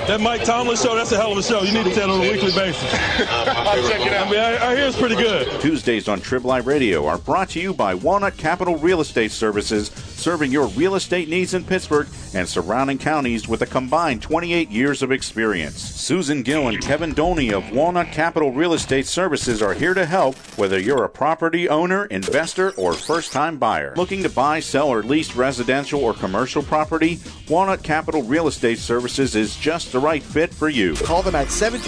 That Mike Tomlin show, that's a hell of a show. You need to tell on a weekly basis. I'll check it out. I mean, I hear it's pretty good. Tuesdays on Trib Live Radio are brought to you by Walnut Capital Real Estate Services, serving your real estate needs in Pittsburgh and surrounding counties with a combined 28 years of experience. Susan Gill and Kevin Doney of Walnut Capital Real Estate Services are here to help, whether you're a property owner, investor, or first-time buyer. Looking to buy, sell, or lease residential or commercial property? Walnut Capital Real Estate Services is just the right fit for you. Call them at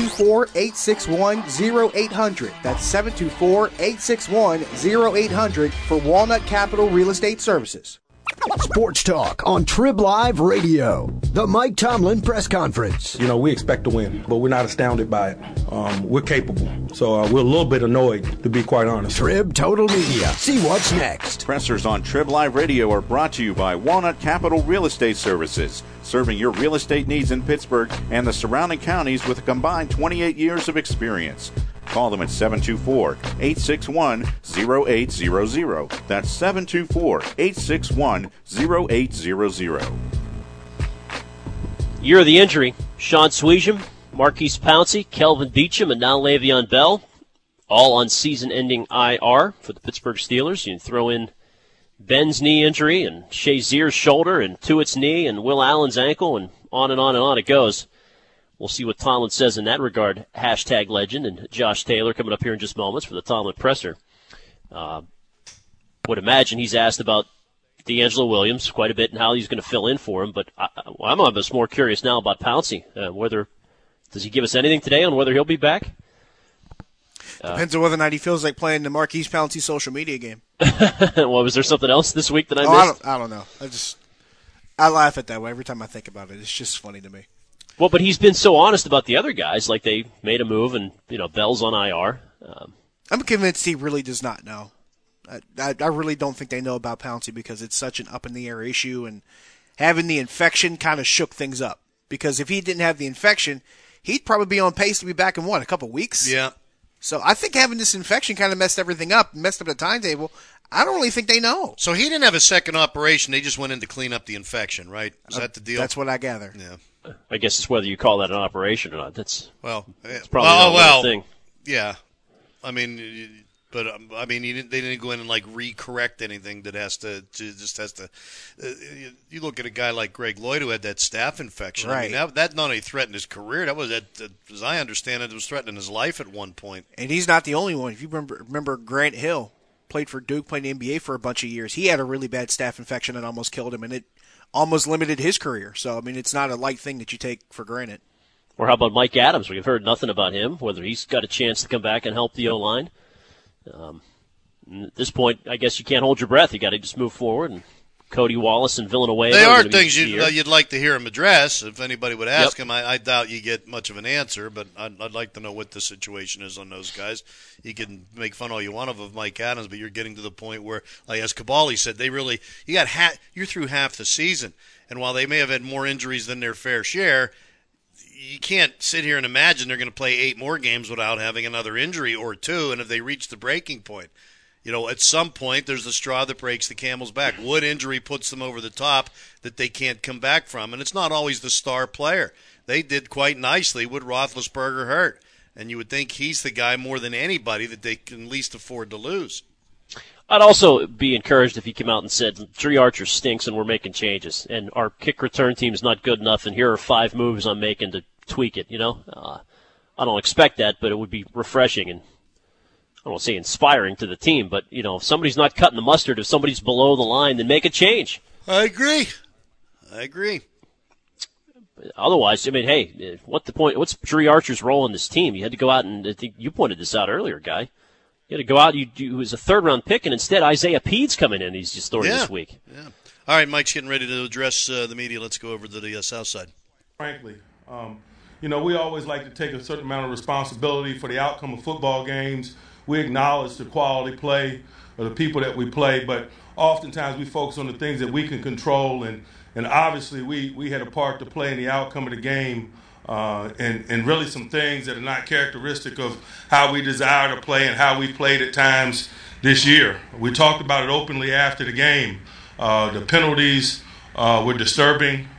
724-861-0800. That's 724-861-0800 for Walnut Capital Real Estate Services. Sports Talk on Trib Live Radio. The Mike Tomlin Press Conference. You know, we expect to win, but we're not astounded by it. We're capable. So we're a little bit annoyed, to be quite honest. Trib Total Media. See what's next. Pressers on Trib Live Radio are brought to you by Walnut Capital Real Estate Services, serving your real estate needs in Pittsburgh and the surrounding counties with a combined 28 years of experience. Call them at 724-861-0800. That's 724-861-0800. Year of the injury: Sean Sweesham, Marquise Pouncey, Kelvin Beacham, and now Le'Veon Bell, all on season-ending IR for the Pittsburgh Steelers. You can throw in Ben's knee injury and Shazier's shoulder and Tuitt's knee and Will Allen's ankle, and on and on and on it goes. We'll see what Tomlin says in that regard. Hashtag legend and Josh Taylor coming up here in just moments for the Tomlin presser. Would imagine he's asked about D'Angelo Williams quite a bit and how he's going to fill in for him, but I'm almost more curious now about Pouncey. Does he give us anything today on whether he'll be back? Depends on whether or not he feels like playing the Marquise Pouncey social media game. Well, was there something else this week that I missed? I don't know. I laugh at that way every time I think about it. It's just funny to me. Well, but he's been so honest about the other guys, like they made a move and, Bell's on IR. I'm convinced he really does not know. I really don't think they know about Pouncey because it's such an up-in-the-air issue, and having the infection kind of shook things up. Because if he didn't have the infection, he'd probably be on pace to be back in, a couple weeks? Yeah. So I think having this infection kind of messed everything up, messed up the timetable. I don't really think they know. So he didn't have a second operation. They just went in to clean up the infection, right? Is that the deal? That's what I gather. Yeah. I guess it's whether you call that an operation or not. That's probably well, the thing. Yeah. I mean, they didn't go in and re-correct anything that has to. You look at a guy like Greg Lloyd who had that staph infection. Right. I mean, that not only threatened his career, that was, as I understand it, was threatening his life at one point. And he's not the only one. If you remember Grant Hill, played for Duke, played in the NBA for a bunch of years. He had a really bad staph infection that almost killed him, and it almost limited his career. So, I mean, it's not a light thing that you take for granted. Or how about Mike Adams? We've heard nothing about him, whether he's got a chance to come back and help the O-line. At this point, I guess you can't hold your breath. You got to just move forward. And Cody Wallace and Villanueva. They are things you'd like to hear him address. If anybody would ask him, I doubt you get much of an answer, but I'd like to know what the situation is on those guys. You can make fun all you want of Mike Adams, but you're getting to the point where, like as Kabali said, you're through half the season. And while they may have had more injuries than their fair share, you can't sit here and imagine they're going to play 8 more games without having another injury or 2, and if they reach the breaking point. At some point, there's the straw that breaks the camel's back. What injury puts them over the top that they can't come back from? And it's not always the star player. They did quite nicely with Roethlisberger hurt, and you would think he's the guy more than anybody that they can least afford to lose. I'd also be encouraged if he came out and said, Tree Archer stinks and we're making changes, and our kick return team is not good enough, and here are 5 moves I'm making to tweak it, I don't expect that, but it would be refreshing and I don't want to say inspiring to the team, but, if somebody's not cutting the mustard, if somebody's below the line, then make a change. I agree. Otherwise, I mean, hey, what's the point? What's Tree Archer's role in this team? You had to go out and I think you pointed this out earlier, Guy. You had to go out. You was a 3rd-round pick, and instead Isaiah Pede's coming in. He's just starting this week. Yeah. All right, Mike's getting ready to address the media. Let's go over to the South Side. Frankly, we always like to take a certain amount of responsibility for the outcome of football games. We acknowledge the quality play of the people that we play, but oftentimes we focus on the things that we can control, and obviously we had a part to play in the outcome of the game. And really some things that are not characteristic of how we desire to play and how we played at times this year. We talked about it openly after the game. The penalties were disturbing.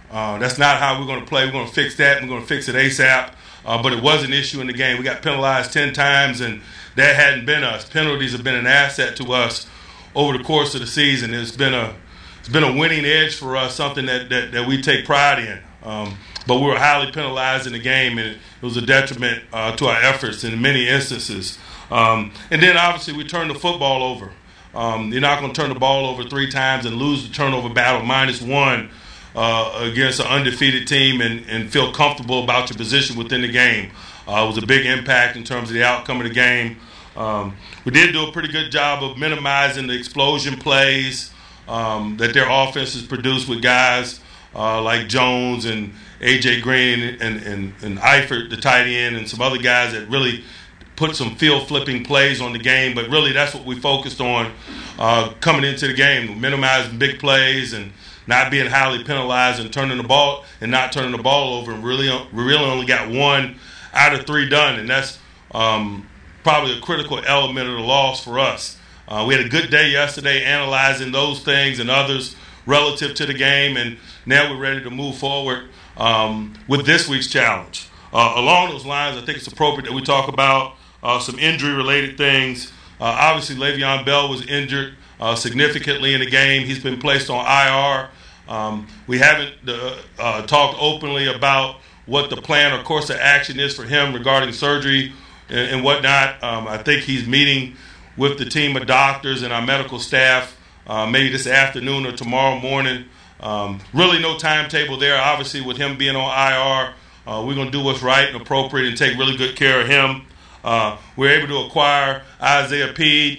That's not how we're going to play. We're going to fix that. We're going to fix it ASAP. But it was an issue in the game. We got penalized 10 times, and that hadn't been us. Penalties have been an asset to us over the course of the season. It's been a winning edge for us, something that we take pride in. But we were highly penalized in the game, and it was a detriment to our efforts in many instances. And then, obviously, we turned the football over. You're not going to turn the ball over 3 times and lose the turnover battle -1 against an undefeated team and feel comfortable about your position within the game. It was a big impact in terms of the outcome of the game. We did do a pretty good job of minimizing the explosion plays that their offenses produced with guys like Jones and A.J. Green and Eifert, the tight end, and some other guys that really put some field-flipping plays on the game. But really that's what we focused on coming into the game, minimizing big plays and not being highly penalized and not turning the ball over. And we really only got 1 out of 3 done, and that's probably a critical element of the loss for us. We had a good day yesterday analyzing those things and others relative to the game, and now we're ready to move forward with this week's challenge. Along those lines, I think it's appropriate that we talk about some injury-related things. Obviously, Le'Veon Bell was injured significantly in the game. He's been placed on IR. We haven't talked openly about what the plan or course of action is for him regarding surgery and whatnot. I think he's meeting with the team of doctors and our medical staff maybe this afternoon or tomorrow morning. Really no timetable there. Obviously, with him being on IR, we're going to do what's right and appropriate and take really good care of him. We're able to acquire Isaiah Peed,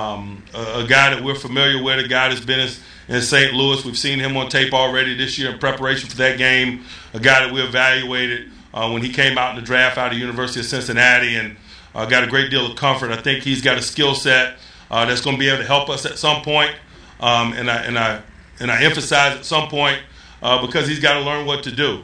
a guy that we're familiar with, a guy that's been in St. Louis. We've seen him on tape already this year in preparation for that game, a guy that we evaluated when he came out in the draft out of the University of Cincinnati, and got a great deal of comfort. I think he's got a skill set that's going to be able to help us at some point, and I emphasize at some point because he's got to learn what to do.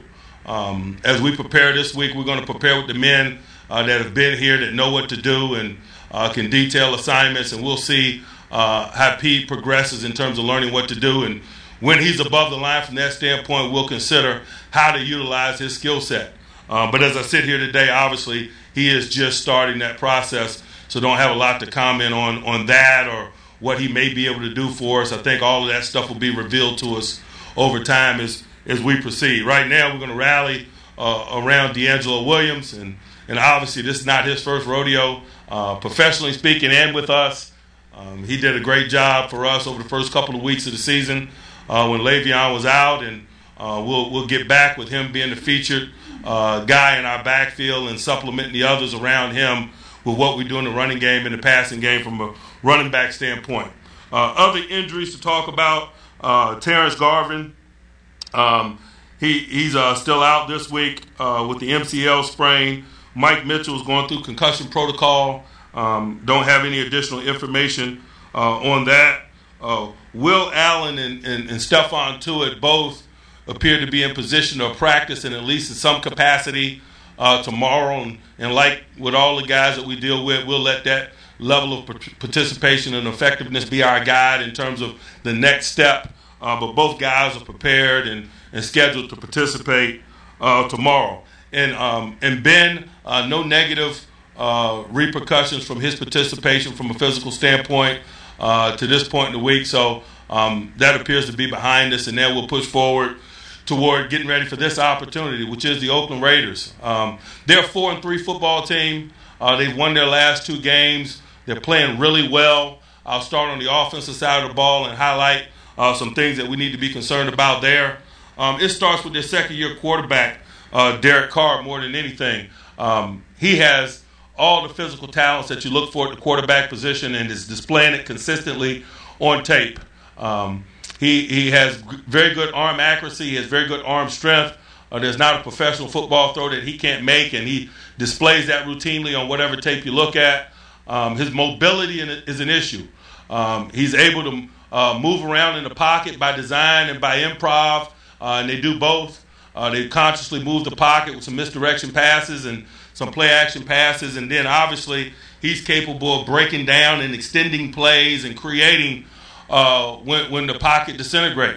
As we prepare this week, we're going to prepare with the men that have been here, that know what to do and can detail assignments, and we'll see how Pete progresses in terms of learning what to do. And when he's above the line from that standpoint, we'll consider how to utilize his skill set. But as I sit here today, obviously, he is just starting that process, so don't have a lot to comment on that or what he may be able to do for us. I think all of that stuff will be revealed to us over time as we proceed. Right now, we're going to rally around D'Angelo Williams, and obviously this is not his first rodeo, professionally speaking, and with us. He did a great job for us over the first couple of weeks of the season when Le'Veon was out, and we'll get back with him being the featured guy in our backfield and supplementing the others around him with what we do in the running game and the passing game from a running back standpoint. Other injuries to talk about, Terrence Garvin, he's still out this week with the MCL sprain. Mike Mitchell is going through concussion protocol. Don't have any additional information on that. Will Allen and Stephon Tuitt both appear to be in position to practice in at least in some capacity tomorrow. And like with all the guys that we deal with, we'll let that level of participation and effectiveness be our guide in terms of the next step. But both guys are prepared and scheduled to participate tomorrow. And Ben, no negative repercussions from his participation from a physical standpoint to this point in the week. So that appears to be behind us, and then we'll push forward toward getting ready for this opportunity, which is the Oakland Raiders. They're a 4-3 football team. They've won their last 2 games. They're playing really well. I'll start on the offensive side of the ball and highlight some things that we need to be concerned about there. It starts with their second-year quarterback, Derek Carr, more than anything. He has all the physical talents that you look for at the quarterback position and is displaying it consistently on tape. He has very good arm accuracy. He has very good arm strength. There's not a professional football throw that he can't make, and he displays that routinely on whatever tape you look at. His mobility is an issue. He's able to move around in the pocket by design and by improv, and they do both. They consciously move the pocket with some misdirection passes and some play-action passes, and then obviously he's capable of breaking down and extending plays and creating when the pocket disintegrates.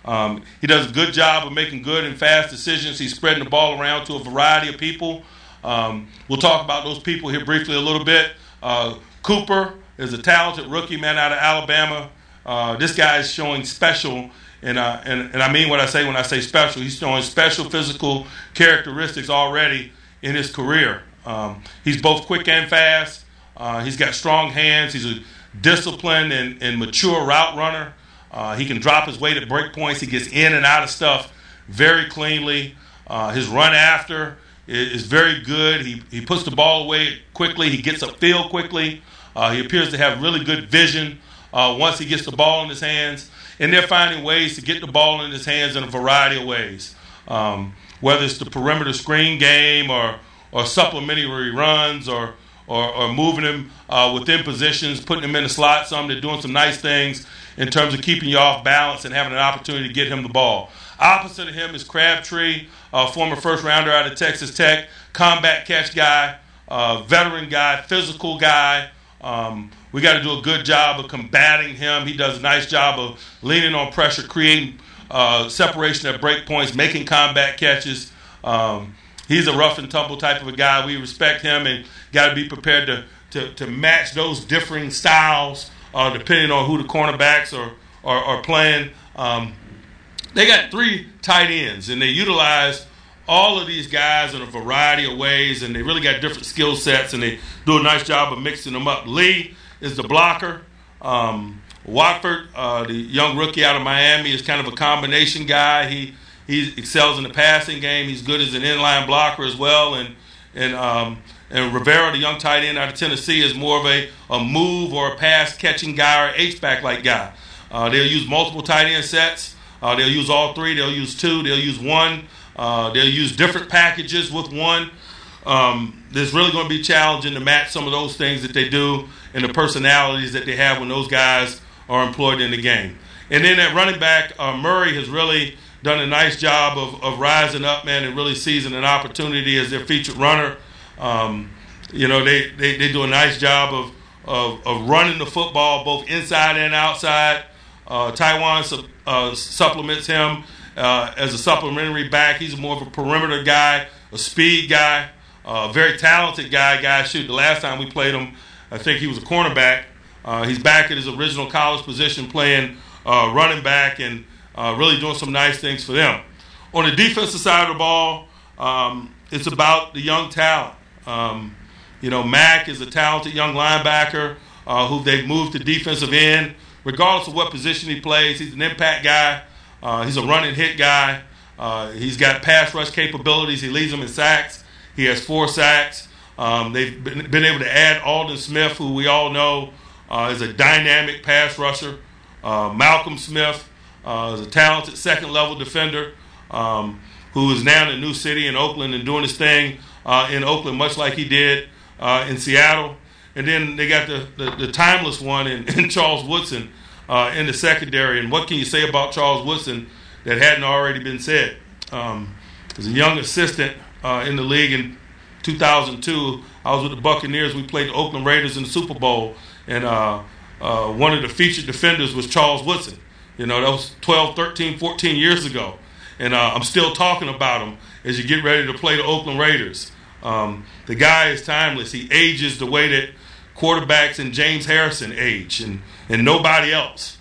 He does a good job of making good and fast decisions. He's spreading the ball around to a variety of people. We'll talk about those people here briefly a little bit. Cooper is a talented rookie man out of Alabama. This guy is showing special, and I mean what I say when I say special. He's showing special physical characteristics already in his career. He's both quick and fast. He's got strong hands. He's a disciplined and mature route runner. He can drop his weight at break points. He gets in and out of stuff very cleanly. His run after is very good. He puts the ball away quickly. He gets upfield quickly. He appears to have really good vision once he gets the ball in his hands. And they're finding ways to get the ball in his hands in a variety of ways, whether it's the perimeter screen game or supplementary runs or moving him within positions, putting him in the slot some. They're doing some nice things in terms of keeping you off balance and having an opportunity to get him the ball. Opposite of him is Crabtree, former first-rounder out of Texas Tech, combat catch guy, veteran guy, physical guy. We got to do a good job of combating him. He does a nice job of leaning on pressure, creating separation at break points, making combat catches. He's a rough and tumble type of a guy. We respect him and got to be prepared to match those differing styles depending on who the cornerbacks are playing. They got 3 tight ends, and they utilize all of these guys in a variety of ways, and they really got different skill sets, and they do a nice job of mixing them up. Lee is the blocker. Watford, the young rookie out of Miami, is kind of a combination guy. He excels in the passing game. He's good as an inline blocker as well. And Rivera, the young tight end out of Tennessee, is more of a move or a pass catching guy or H-back like guy. They'll use multiple tight end sets. They'll use all 3. They'll use 2. They'll use 1. They'll use different packages with 1. It's really going to be challenging to match some of those things that they do and the personalities that they have when those guys are employed in the game. And then at running back, Murray has really done a nice job of rising up, man, and really seizing an opportunity as their featured runner. They do a nice job of running the football both inside and outside. Taiwan supplements him as a supplementary back. He's more of a perimeter guy, a speed guy, a very talented guy. Shoot, the last time we played him, I think he was a cornerback. He's back at his original college position playing running back and really doing some nice things for them. On the defensive side of the ball, it's about the young talent. Mack is a talented young linebacker who they've moved to defensive end. Regardless of what position he plays, he's an impact guy. He's a run and hit guy. He's got pass rush capabilities. He leads them in sacks. He has 4 sacks. They've been able to add Aldon Smith, who we all know is a dynamic pass rusher. Malcolm Smith is a talented second-level defender who is now in a new city in Oakland and doing his thing in Oakland, much like he did in Seattle. And then they got the timeless one in Charles Woodson in the secondary. And what can you say about Charles Woodson that hadn't already been said? As a young assistant in the league in 2002, I was with the Buccaneers. We played the Oakland Raiders in the Super Bowl. And one of the featured defenders was Charles Woodson. That was 12, 13, 14 years ago. And I'm still talking about him as you get ready to play the Oakland Raiders. The guy is timeless. He ages the way that quarterbacks and James Harrison age and nobody else.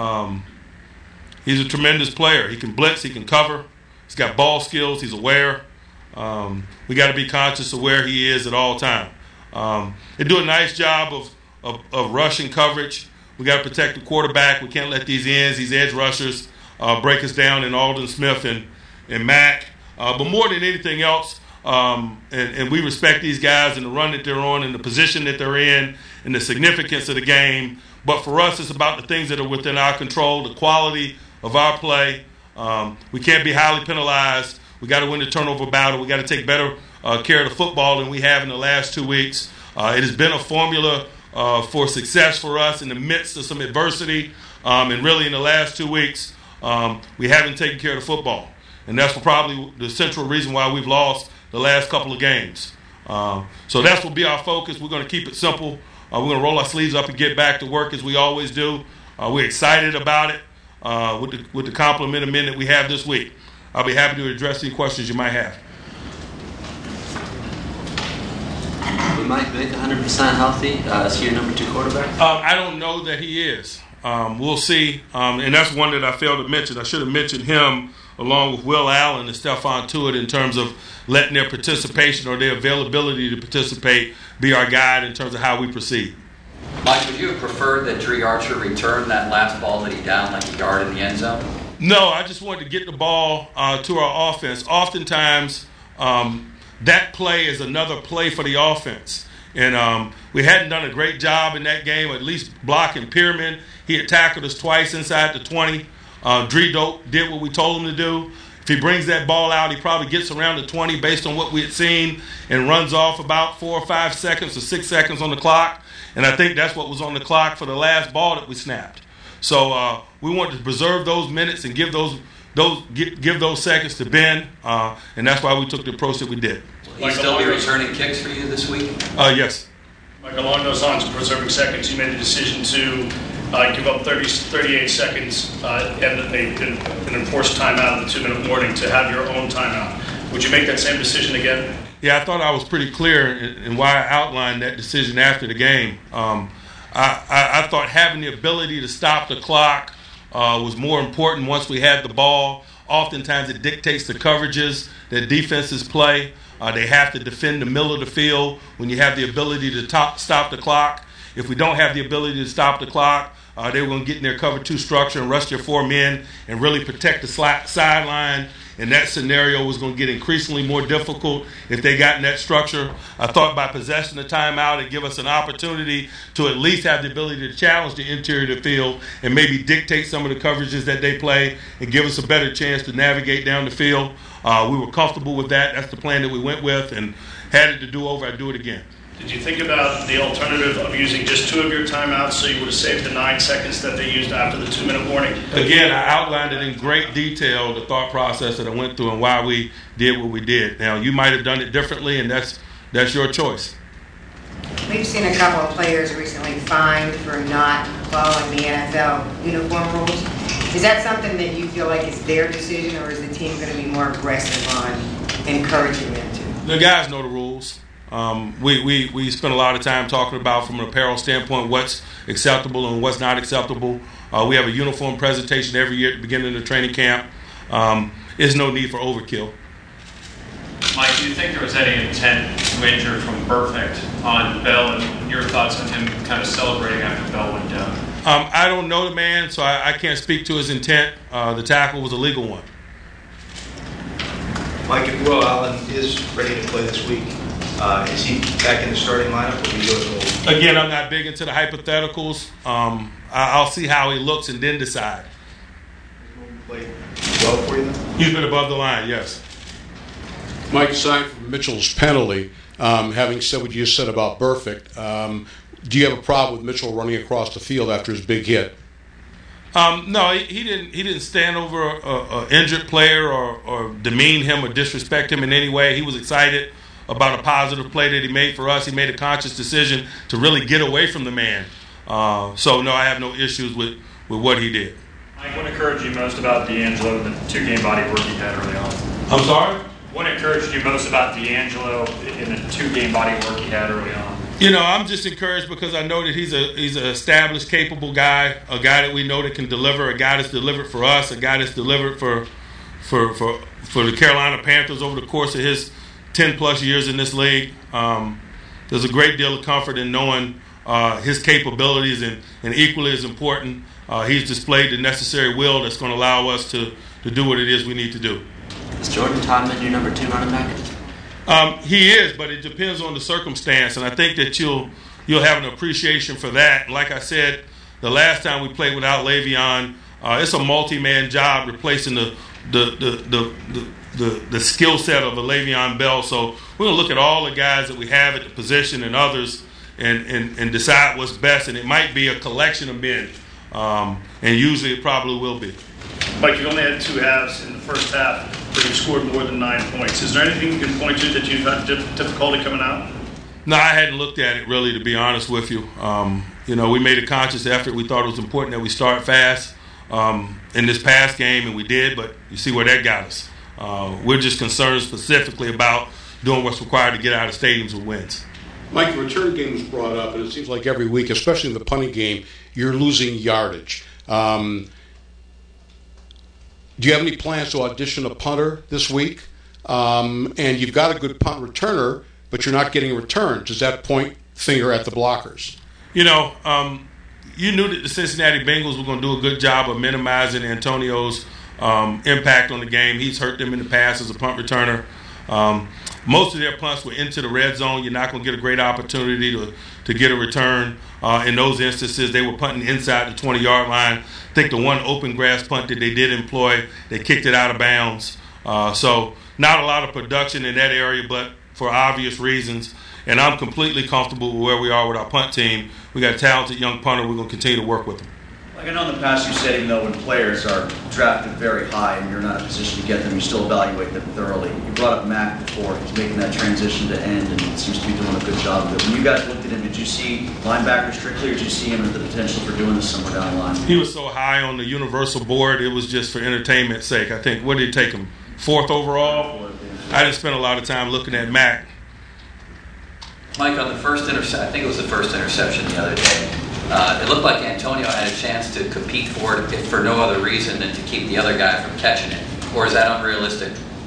He's a tremendous player. He can blitz. He can cover. He's got ball skills. He's aware. We got to be conscious of where he is at all time. They do a nice job of rushing coverage. We got to protect the quarterback. We can't let these ends, these edge rushers, break us down in Aldon Smith and Mack. But more than anything else, and we respect these guys and the run that they're on and the position that they're in and the significance of the game. But for us, it's about the things that are within our control, the quality of our play. We can't be highly penalized. We got to win the turnover battle. We got to take better care of the football than we have in the last 2 weeks. It has been a formula for success for us in the midst of some adversity. And really in the last 2 weeks, we haven't taken care of the football. And that's probably the central reason why we've lost the last couple of games. So that's will be our focus. We're going to keep it simple. We're going to roll our sleeves up and get back to work as we always do. We're excited about it. with the complement of men that we have this week. I'll be happy to address any questions you might have. Is Mike Vick 100% healthy? Is he your number 2 quarterback? I don't know that he is. We'll see. And that's one that I failed to mention. I should have mentioned him along with Will Allen and Stephon Tuitt in terms of letting their participation or their availability to participate be our guide in terms of how we proceed. Mike, would you have preferred that Dre Archer return that last ball that he downed like a yard in the end zone? No, I just wanted to get the ball to our offense. Oftentimes, that play is another play for the offense. And we hadn't done a great job in that game, at least blocking Pierman. He had tackled us twice inside the 20. Dre did what we told him to do. If he brings that ball out, he probably gets around the 20 based on what we had seen and runs off about 4 or 5 seconds or 6 seconds on the clock. And I think that's what was on the clock for the last ball that we snapped. So we wanted to preserve those minutes and give those seconds to Ben, and that's why we took the approach that we did. Will he still be returning kicks for you this week? Yes. Like along those lines of preserving seconds, you made the decision to give up 38 seconds and an enforced timeout of the 2-minute warning to have your own timeout. Would you make that same decision again? Yeah, I thought I was pretty clear in why I outlined that decision after the game. I thought having the ability to stop the clock was more important once we had the ball. Oftentimes it dictates the coverages that defenses play. They have to defend the middle of the field when you have the ability to stop the clock. If we don't have the ability to stop the clock, they were going to get in their cover 2 structure and rush their 4 men and really protect the sideline. And that scenario was going to get increasingly more difficult if they got in that structure. I thought by possessing the timeout, it'd give us an opportunity to at least have the ability to challenge the interior of the field and maybe dictate some of the coverages that they play and give us a better chance to navigate down the field. We were comfortable with that. That's the plan that we went with, and had it to do over, I'd do it again. Did you think about the alternative of using just 2 of your timeouts so you would have saved the 9 seconds that they used after the 2-minute warning? Again, I outlined it in great detail, the thought process that I went through and why we did what we did. Now, you might have done it differently, and that's your choice. We've seen a couple of players recently fined for not following the NFL uniform rules. Is that something that you feel like is their decision, or is the team going to be more aggressive on encouraging them to? The guys know the rules. We spend a lot of time talking about, from an apparel standpoint, what's acceptable and what's not acceptable. We have a uniform presentation every year at the beginning of the training camp. There's no need for overkill. Mike, do you think there was any intent to injure from Burfict on Bell, and your thoughts on him kind of celebrating after Bell went down? I don't know the man, so I can't speak to his intent. The tackle was a legal one. Mike, if Will Allen is ready to play this week, is he back in the starting lineup, or do you go to the... Again, I'm not big into the hypotheticals. I'll see how he looks and then decide. Played well for you then? He's been above the line, yes. Mike, aside from Mitchell's penalty, having said what you just said about Burfict, do you have a problem with Mitchell running across the field after his big hit? No, he didn't stand over an injured player or demean him or disrespect him in any way. He was excited about a positive play that he made for us. He made a conscious decision to really get away from the man. So, no, I have no issues with what he did. Mike, what encouraged you most about D'Angelo and the 2-game body work he had early on? I'm sorry? What encouraged you most about D'Angelo in the 2-game body work he had early on? You know, I'm just encouraged because I know that he's an established, capable guy, a guy that we know that can deliver, a guy that's delivered for us, a guy that's delivered for the Carolina Panthers over the course of his 10-plus years in this league. There's a great deal of comfort in knowing his capabilities, and equally as important, he's displayed the necessary will that's going to allow us to do what it is we need to do. Is Jordan Todman your number 2 running back? He is, but it depends on the circumstance, and I think that you'll have an appreciation for that. Like I said, the last time we played without Le'Veon, it's a multi-man job replacing the skill set of a Le'Veon Bell. So we're going to look at all the guys that we have at the position and others and decide what's best, and it might be a collection of men, and usually it probably will be. Mike, you only had 2 halves in the first half, but you scored more than 9 points. Is there anything you can point to that you've had difficulty coming out? No, I hadn't looked at it really, to be honest with you. We made a conscious effort. We thought it was important that we start fast. in this past game, and we did, but you see where that got us. We're just concerned specifically about doing what's required to get out of stadiums with wins. Mike, the return game was brought up, and it seems like every week, especially in the punting game, you're losing yardage. Do you have any plans to audition a punter this week? And you've got a good punt returner, but you're not getting a return. Does that point finger at the blockers? You know, you knew that the Cincinnati Bengals were going to do a good job of minimizing Antonio's impact on the game. He's hurt them in the past as a punt returner. Most of their punts were into the red zone. You're not going to get a great opportunity to get a return. In those instances, they were punting inside the 20-yard line. I think the one open grass punt that they did employ, they kicked it out of bounds. So not a lot of production in that area, but for obvious reasons. And I'm completely comfortable with where we are with our punt team. We got a talented young punter. We're going to continue to work with them. Like I know in the past you said, even though when players are drafted very high and you're not in a position to get them, you still evaluate them thoroughly. You brought up Mack before. He's making that transition to end and seems to be doing a good job of it. When you guys looked at him, did you see linebacker strictly, or did you see him as the potential for doing this somewhere down the line? He was so high on the universal board, it was just for entertainment's sake. I think, what did it take him? 4th overall? I didn't spend a lot of time looking at Mack. Mike, on the first interception, I think it was the first interception the other day, it looked like Antonio had a chance to compete for it if for no other reason than to keep the other guy from catching it. Or is that unrealistic?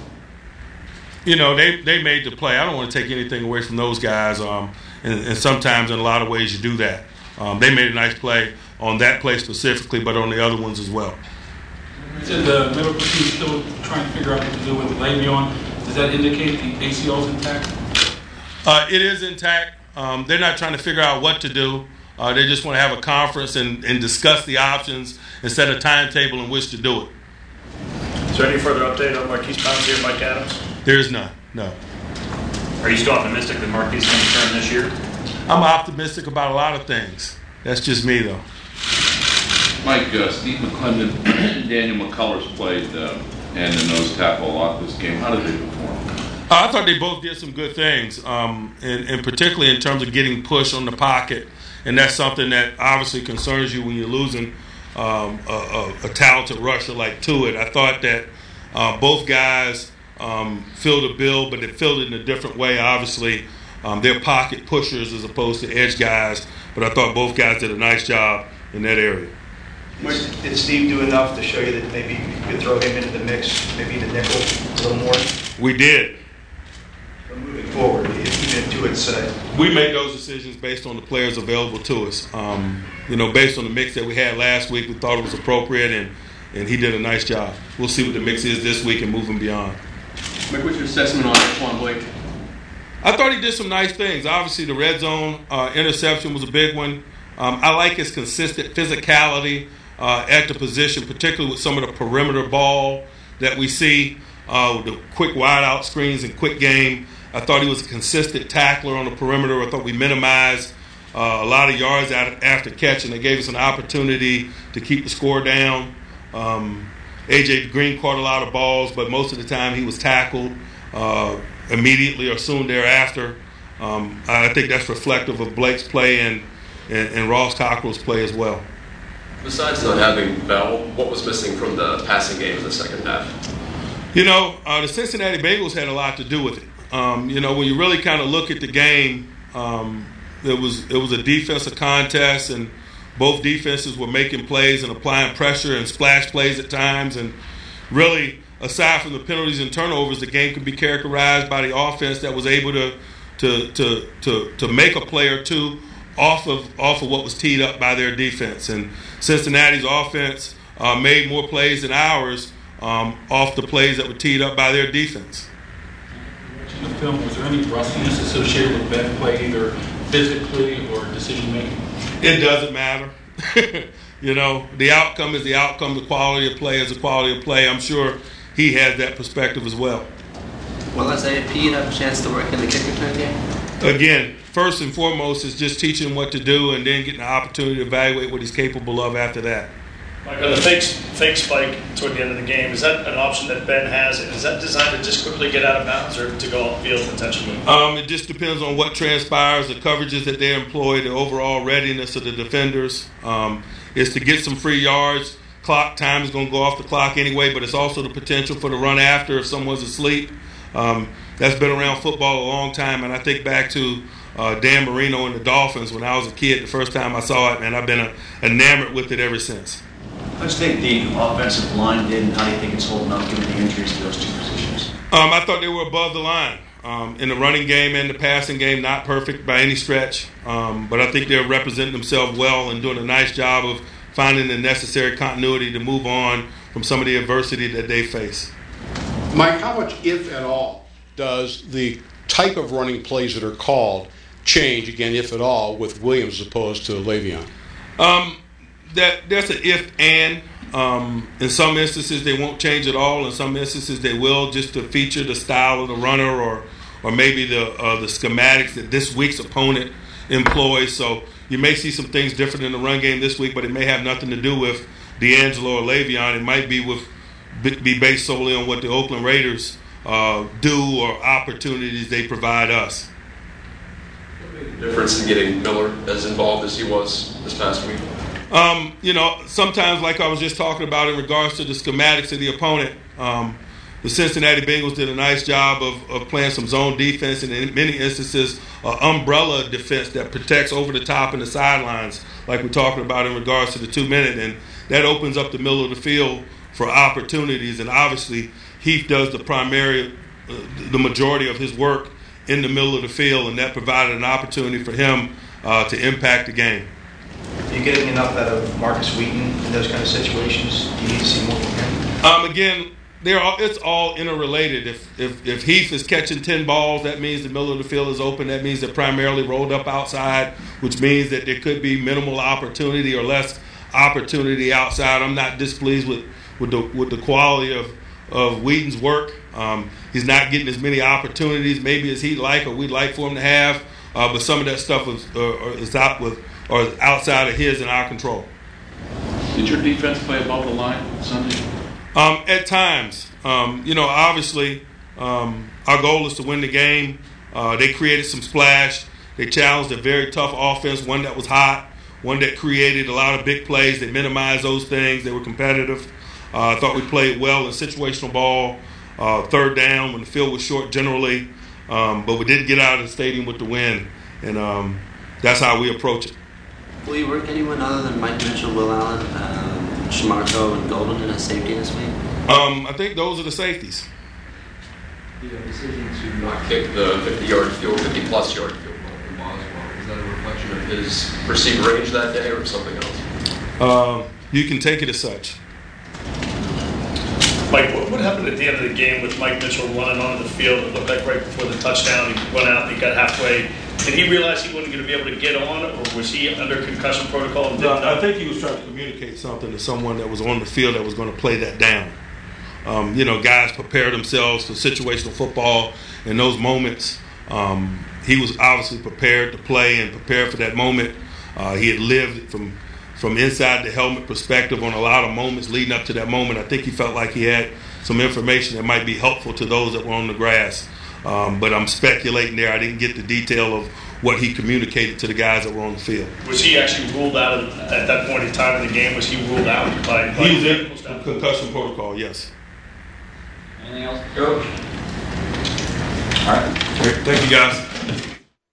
You know, they made the play. I don't want to take anything away from those guys, and sometimes in a lot of ways you do that. They made a nice play on that play specifically, but on the other ones as well. You said the medical team is still trying to figure out what to do with Le'Veon. Does that indicate the ACL is intact? It is intact. They're not trying to figure out what to do. They just want to have a conference and discuss the options and set a timetable in which to do it. Is there any further update on Marquise Pouncey or Mike Adams? There is none, no. Are you still optimistic that Marquise can return this year? I'm optimistic about a lot of things. That's just me, though. Mike, Steve McClendon and Daniel McCullers played and the nose tackle a lot this game. How did they perform? I thought they both did some good things, and particularly in terms of getting push on the pocket. And that's something that obviously concerns you when you're losing a talented rusher like Tuitt. I thought that both guys filled a bill, but they filled it in a different way. Obviously, they're pocket pushers as opposed to edge guys, but I thought both guys did a nice job in that area. Did Steve do enough to show you that maybe you could throw him into the mix, maybe the nickel a little more? We did. But moving forward, if you didn't do it, we made those decisions based on the players available to us. Based on the mix that we had last week, we thought it was appropriate, and he did a nice job. We'll see what the mix is this week and moving beyond. Mike, what's your assessment on Antoine Blake? I thought he did some nice things. Obviously, the red zone interception was a big one. I like his consistent physicality at the position, particularly with some of the perimeter ball that we see, the quick wide-out screens and quick game. I thought he was a consistent tackler on the perimeter. I thought we minimized a lot of yards after catch, and it gave us an opportunity to keep the score down. A.J. Green caught a lot of balls, but most of the time he was tackled immediately or soon thereafter. I think that's reflective of Blake's play and Ross Cockrell's play as well. Besides not having Bell, what was missing from the passing game in the second half? The Cincinnati Bengals had a lot to do with it. When you really kind of look at the game, it was a defensive contest, and both defenses were making plays and applying pressure and splash plays at times. And really, aside from the penalties and turnovers, the game could be characterized by the offense that was able to make a play or two off of what was teed up by their defense. And Cincinnati's offense made more plays than ours off the plays that were teed up by their defense. In the film, was there any rustiness associated with bad play, either physically or decision making? It doesn't matter. The outcome is the outcome. The quality of play is the quality of play. I'm sure he has that perspective as well. Will Isaiah Pete have a chance to work in the kick return game? Again, first and foremost is just teaching him what to do and then getting the opportunity to evaluate what he's capable of after that. Mike, on the fake spike toward the end of the game, is that an option that Ben has? Is that designed to just quickly get out of bounds or to go off field potentially? It just depends on what transpires, the coverages that they employ, the overall readiness of the defenders. Is to get some free yards, clock time is going to go off the clock anyway, but it's also the potential for the run after if someone's asleep. That's been around football a long time, and I think back to Dan Marino and the Dolphins when I was a kid. The first time I saw it, and I've been enamored with it ever since. How do you think the offensive line did, and how do you think it's holding up given the injuries to those two positions? I thought they were above the line. In the running game and the passing game, not perfect by any stretch, but I think they're representing themselves well and doing a nice job of finding the necessary continuity to move on from some of the adversity that they face. Mike, how much, if at all, does the type of running plays that are called change, again, if at all, with Williams as opposed to Le'Veon? That's an if and. In some instances, they won't change at all. In some instances, they will, just to feature the style of the runner or maybe the schematics that this week's opponent employs. So you may see some things different in the run game this week, but it may have nothing to do with D'Angelo or Le'Veon. It might be based solely on what the Oakland Raiders do or opportunities they provide us. Difference in getting Miller as involved as he was this past week? Sometimes, like I was just talking about in regards to the schematics of the opponent, the Cincinnati Bengals did a nice job of playing some zone defense and in many instances umbrella defense that protects over the top and the sidelines, like we're talking about in regards to the 2-minute, and that opens up the middle of the field for opportunities. And obviously, Heath does the majority of his work in the middle of the field, and that provided an opportunity for him to impact the game. Are you getting enough out of Marcus Wheaton in those kind of situations? Do you need to see more from him? Again, it's all interrelated. If Heath is catching 10 balls, that means the middle of the field is open. That means they're primarily rolled up outside, which means that there could be minimal opportunity or less opportunity outside. I'm not displeased with the quality of Wheaton's work. He's not getting as many opportunities maybe as he'd like or we'd like for him to have, but some of that stuff is outside of his and our control. Did your defense play above the line Sunday? At times. Obviously, our goal is to win the game. They created some splash. They challenged a very tough offense, one that was hot, one that created a lot of big plays. They minimized those things. They were competitive. I thought we played well in situational ball, third down when the field was short generally, but we didn't get out of the stadium with the win, and that's how we approach it. Will you work anyone other than Mike Mitchell, Will Allen, Shamarko, and Golden in a safety this week? I think those are the safeties. You have a decision to not kick the 50-yard field, 50-plus yard field goal from Boswell. Is that a reflection of his perceived range that day or something else? You can take it as such. Mike, what happened at the end of the game with Mike Mitchell running onto the field? It looked like right before the touchdown, he went out and he got halfway. Did he realize he wasn't going to be able to get on, or was he under concussion protocol? And didn't know? I think he was trying to communicate something to someone that was on the field that was going to play that down. Guys prepare themselves for situational football in those moments. He was obviously prepared to play and prepared for that moment. He had lived from inside the helmet perspective on a lot of moments leading up to that moment. I think he felt like he had some information that might be helpful to those that were on the grass. But I'm speculating there. I didn't get the detail of what he communicated to the guys that were on the field. Was he actually ruled out at that point in time in the game? Was he ruled out by he was in concussion protocol, yes. Anything else? Go. All right. Thank you, guys.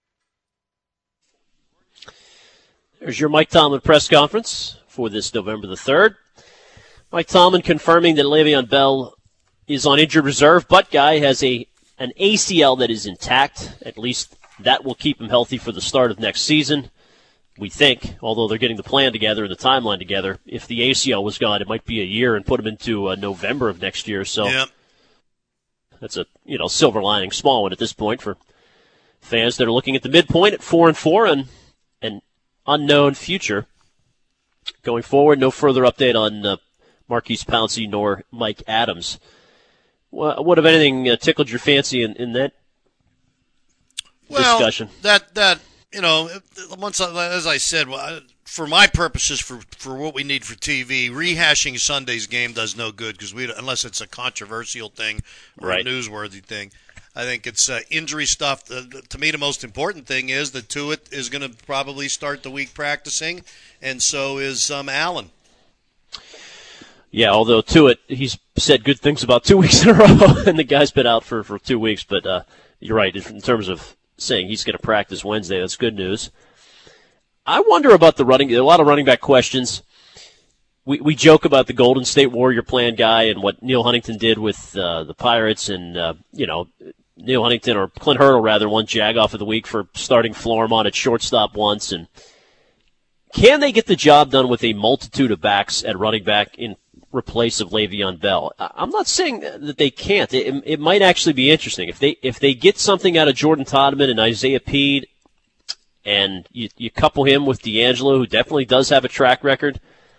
There's your Mike Tomlin press conference for this November the 3rd. Mike Tomlin confirming that Le'Veon Bell is on injured reserve, but Guy has an ACL that is intact. At least that will keep him healthy for the start of next season, we think, although they're getting the plan together and the timeline together. If the ACL was gone, it might be a year and put him into November of next year. So yep. That's a silver lining, small one at this point for fans that are looking at the midpoint at 4-4 and an unknown future. Going forward, no further update on Maurkice Pouncey nor Mike Adams. What, if anything, tickled your fancy in that discussion? That once, as I said, for my purposes, for what we need for TV, rehashing Sunday's game does no good because unless it's a controversial thing or a newsworthy thing. I think it's injury stuff. To me, the most important thing is that Tuitt is going to probably start the week practicing, and so is Allen. Yeah, although Tuitt, he's said good things about 2 weeks in a row, and the guy's been out for 2 weeks. But you're right, in terms of saying he's going to practice Wednesday, that's good news. I wonder about a lot of running back questions. We joke about the Golden State Warrior plan guy and what Neil Huntington did with the Pirates, and Neil Huntington, or Clint Hurdle rather, won Jagoff of the Week for starting Florimon at shortstop once. And can they get the job done with a multitude of backs at running back in replace of Le'Veon Bell? I'm not saying that they can't. It might actually be interesting if they get something out of Jordan Todman and Isaiah Peed, and you couple him with D'Angelo, who definitely does have a track record.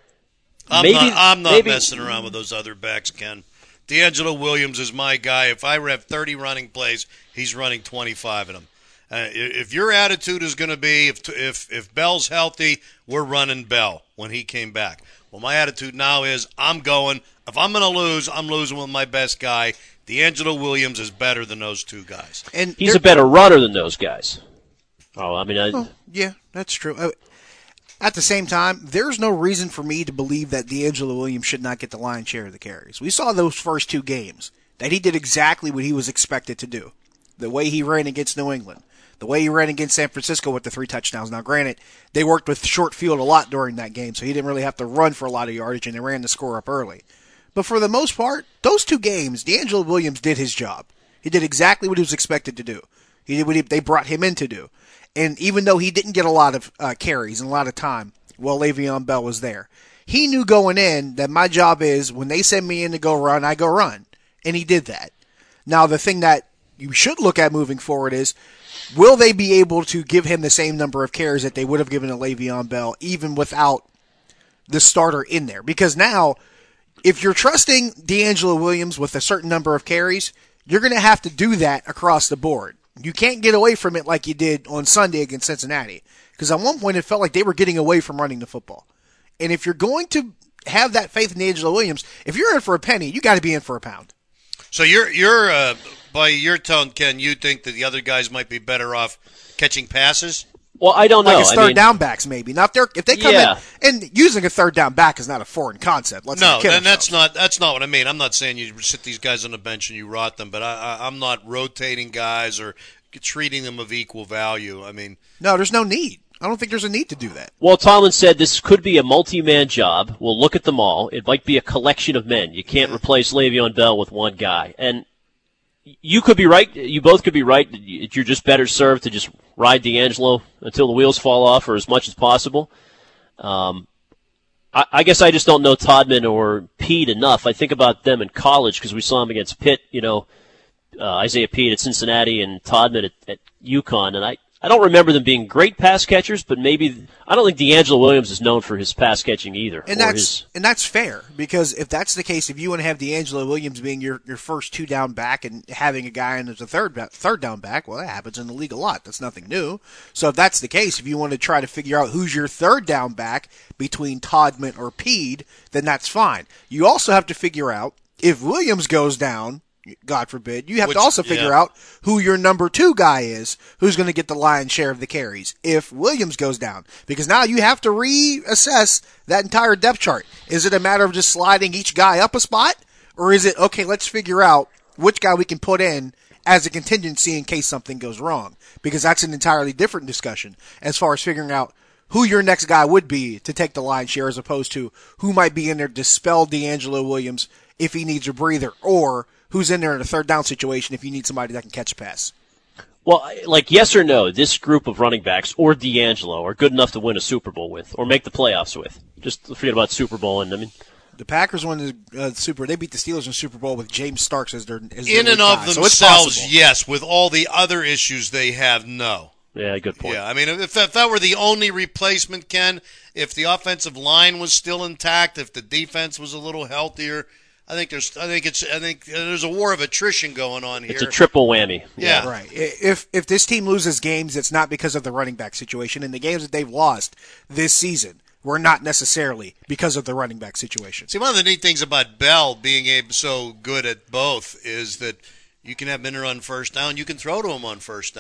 I'm not messing around with those other backs, Ken. D'Angelo Williams is my guy. If I have 30 running plays, he's running 25 of them. If your attitude is going to be if Bell's healthy, we're running Bell when he came back. Well, my attitude now is I'm going. If I'm going to lose, I'm losing with my best guy. D'Angelo Williams is better than those two guys. And he's a better runner than those guys. Oh, I mean, yeah, that's true. At the same time, there's no reason for me to believe that D'Angelo Williams should not get the lion's share of the carries. We saw those first 2 games that he did exactly what he was expected to do. The way he ran against New England, the way he ran against San Francisco with the 3 touchdowns. Now, granted, they worked with short field a lot during that game, so he didn't really have to run for a lot of yardage, and they ran the score up early. But for the most part, those 2 games, D'Angelo Williams did his job. He did exactly what he was expected to do. He did what they brought him in to do. And even though he didn't get a lot of carries and a lot of time, while Le'Veon Bell was there, he knew going in that my job is when they send me in to go run, I go run. And he did that. Now, the thing that you should look at moving forward is, will they be able to give him the same number of carries that they would have given to Le'Veon Bell even without the starter in there? Because now, if you're trusting D'Angelo Williams with a certain number of carries, you're going to have to do that across the board. You can't get away from it like you did on Sunday against Cincinnati. Because at one point it felt like they were getting away from running the football. And if you're going to have that faith in D'Angelo Williams, if you're in for a penny, you got to be in for a pound. So you're by your tone, Ken, you think that the other guys might be better off catching passes? Well, I don't know. Like it's down backs, maybe. Now, if they come in, and using a third down back is not a foreign concept. Let's not kid ourselves. That's not what I mean. I'm not saying you sit these guys on the bench and you rot them, but I'm not rotating guys or treating them of equal value. I mean, no, there's no need. I don't think there's a need to do that. Well, Tomlin said this could be a multi-man job. We'll look at them all. It might be a collection of men. You can't replace Le'Veon Bell with one guy. And you could be right. You both could be right. You're just better served to just ride D'Angelo until the wheels fall off or as much as possible. I guess I just don't know Todman or Peed enough. I think about them in college because we saw them against Pitt, Isaiah Peed at Cincinnati and Todman at UConn. And I don't remember them being great pass catchers, but maybe I don't think D'Angelo Williams is known for his pass catching either. And that's fair, because if that's the case, if you want to have D'Angelo Williams being your first 2 down back and having a guy in as a third down back, well, that happens in the league a lot. That's nothing new. So if that's the case, if you want to try to figure out who's your third down back between Todman or Peed, then that's fine. You also have to figure out if Williams goes down, God forbid, you have to also figure out who your number 2 guy is, who's going to get the lion's share of the carries if Williams goes down. Because now you have to reassess that entire depth chart. Is it a matter of just sliding each guy up a spot? Or is it, okay, let's figure out which guy we can put in as a contingency in case something goes wrong? Because that's an entirely different discussion as far as figuring out who your next guy would be to take the lion's share as opposed to who might be in there to spell D'Angelo Williams if he needs a breather, or who's in there in a third down situation if you need somebody that can catch a pass. Well, like, yes or no, this group of running backs or D'Angelo are good enough to win a Super Bowl with or make the playoffs with. Just forget about Super Bowl. And I mean, the Packers won the they beat the Steelers in the Super Bowl with James Starks as their in and of themselves, yes. With all the other issues they have, no. Yeah, good point. Yeah, I mean, if that were the only replacement, Ken, if the offensive line was still intact, if the defense was a little healthier, I think there's a war of attrition going on here. It's a triple whammy. Yeah. Right. If this team loses games, it's not because of the running back situation, and the games that they've lost this season were not necessarily because of the running back situation. See, one of the neat things about Bell being so good at both is that you can have him in on first down, you can throw to him on first down.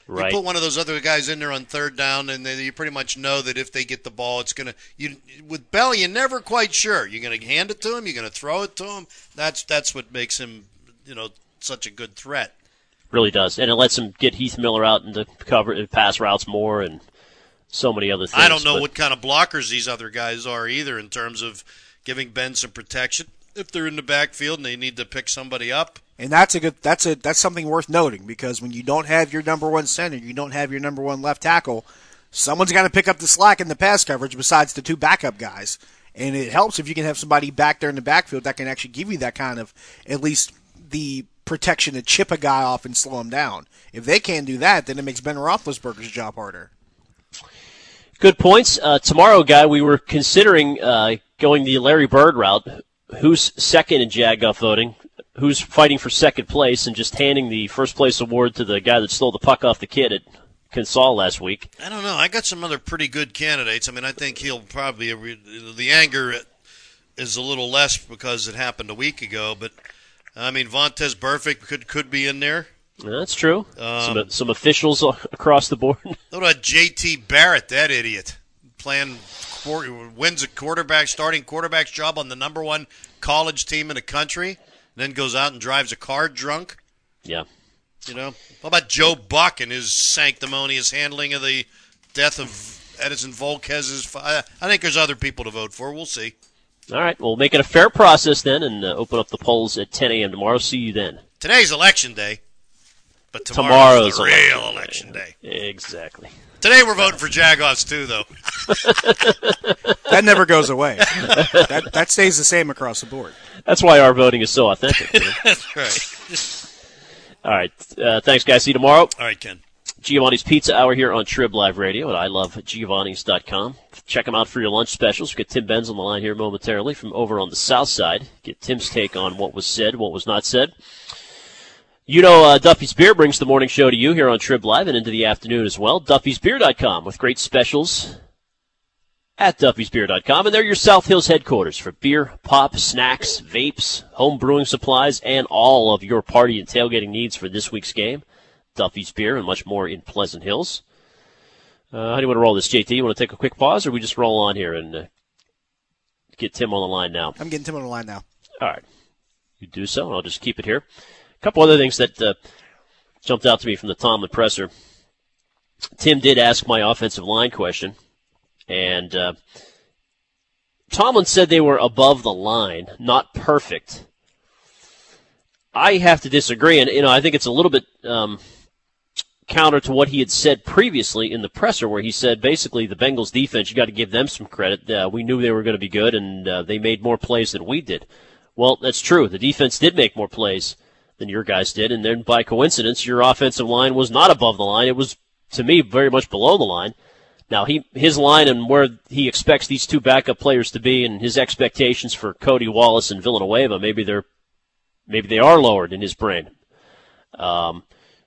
You put one of those other guys in there on third down, and then you pretty much know that if they get the ball, it's going to – with Bell, you're never quite sure. You're going to hand it to him. You're going to throw it to him. That's what makes him, such a good threat. Really does. And it lets him get Heath Miller out into cover pass routes more and so many other things. I don't know what kind of blockers these other guys are either in terms of giving Ben some protection if they're in the backfield and they need to pick somebody up. And that's something worth noting, because when you don't have your number one center, you don't have your number one left tackle, someone's got to pick up the slack in the pass coverage besides the two backup guys. And it helps if you can have somebody back there in the backfield that can actually give you that kind of, at least the protection to chip a guy off and slow him down. If they can't do that, then it makes Ben Roethlisberger's job harder. Good points. Tomorrow, Guy, we were considering going the Larry Bird route. Who's second in Jagoff voting? Who's fighting for second place, and just handing the first place award to the guy that stole the puck off the kid at Consol last week? I don't know. I got some other pretty good candidates. I mean, I think he'll probably the anger is a little less because it happened a week ago. But I mean, Vontaze Burfict could be in there. That's true. Some officials across the board. What about J.T. Barrett, that idiot, wins a starting quarterback's job on the number one college team in the country, then goes out and drives a car drunk? Yeah. How about Joe Buck and his sanctimonious handling of the death of Edison Volquez's? I think there's other people to vote for. We'll see. All right. We'll make it a fair process then and open up the polls at 10 a.m. tomorrow. See you then. Today's election day, but tomorrow's the real election day. Exactly. Today we're voting for Jagoffs too, though. That never goes away. That stays the same across the board. That's why our voting is so authentic. That's right. All right. Thanks, guys. See you tomorrow. All right, Ken. Giovanni's Pizza Hour here on Trib Live Radio at ilovegiovannis.com. Check them out for your lunch specials. We've got Tim Benz on the line here momentarily from over on the south side. Get Tim's take on what was said, what was not said. Duffy's Beer brings the morning show to you here on Trib Live and into the afternoon as well. Duffy'sBeer.com with great specials at Duffy'sBeer.com. And they're your South Hills headquarters for beer, pop, snacks, vapes, home brewing supplies, and all of your party and tailgating needs for this week's game. Duffy's Beer and much more in Pleasant Hills. How do you want to roll this, JT? You want to take a quick pause, or we just roll on here and get Tim on the line now? I'm getting Tim on the line now. All right. You do so, and I'll just keep it here. A couple other things that jumped out to me from the Tomlin presser. Tim did ask my offensive line question, and Tomlin said they were above the line, not perfect. I have to disagree, and I think it's a little bit counter to what he had said previously in the presser, where he said basically the Bengals defense, you got to give them some credit. We knew they were going to be good, and they made more plays than we did. Well, that's true. The defense did make more plays than your guys did, and then by coincidence, your offensive line was not above the line. It was, to me, very much below the line. Now, his line and where he expects these two backup players to be and his expectations for Cody Wallace and Villanueva, maybe they are lowered in his brain. I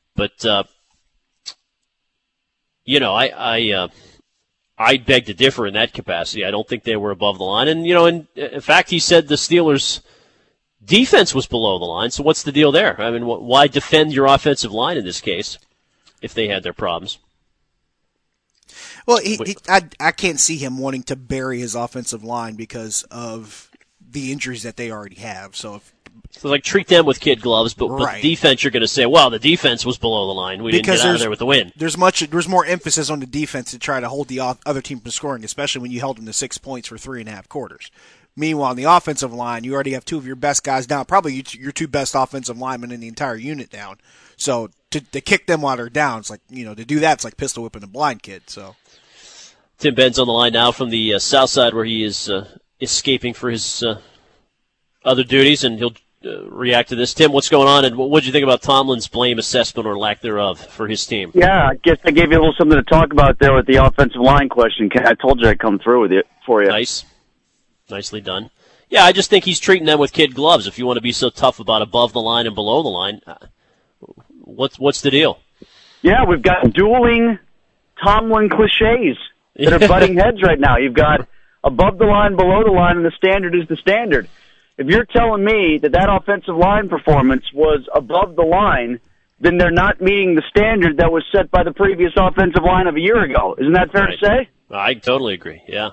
beg to differ in that capacity. I don't think they were above the line. And, in fact, he said the Steelers' defense was below the line, so what's the deal there? I mean, why defend your offensive line in this case if they had their problems? Well, I can't see him wanting to bury his offensive line because of the injuries that they already have. So treat them with kid gloves, but the defense, you're going to say, well, the defense was below the line. We didn't get out of there with the win. There's more emphasis on the defense to try to hold the other team from scoring, especially when you held them to 6 points for 3.5 quarters. Meanwhile, on the offensive line, you already have two of your best guys down, probably your two best offensive linemen in the entire unit down. So to kick them while they're down, it's like, to do that, it's like pistol whipping a blind kid. So Tim Benz on the line now from the south side, where he is escaping for his other duties, and he'll react to this. Tim, what's going on, and what did you think about Tomlin's blame assessment or lack thereof for his team? Yeah, I guess I gave you a little something to talk about there with the offensive line question. I told you I'd come through with it for you. Nice. Nicely done. Yeah, I just think he's treating them with kid gloves. If you want to be so tough about above the line and below the line, what's the deal? Yeah, we've got dueling Tomlin cliches that are butting heads right now. You've got above the line, below the line, and the standard is the standard. If you're telling me that offensive line performance was above the line, then they're not meeting the standard that was set by the previous offensive line of a year ago. Isn't that fair to say? I totally agree. Yeah.